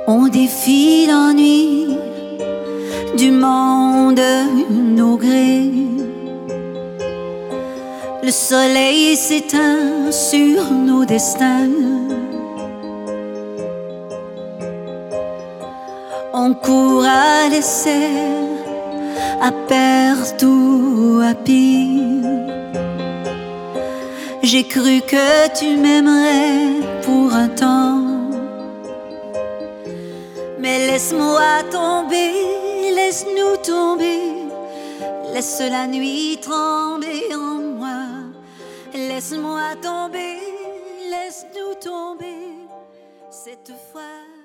On défie l'ennui du monde, nos grés. Le soleil s'éteint sur nos destins. On court à l'essai, à perte ou à pire. J'ai cru que tu m'aimerais pour un temps, mais laisse-moi tomber, laisse-nous tomber, laisse la nuit trembler en moi. Laisse-moi tomber, laisse-nous tomber, cette fois.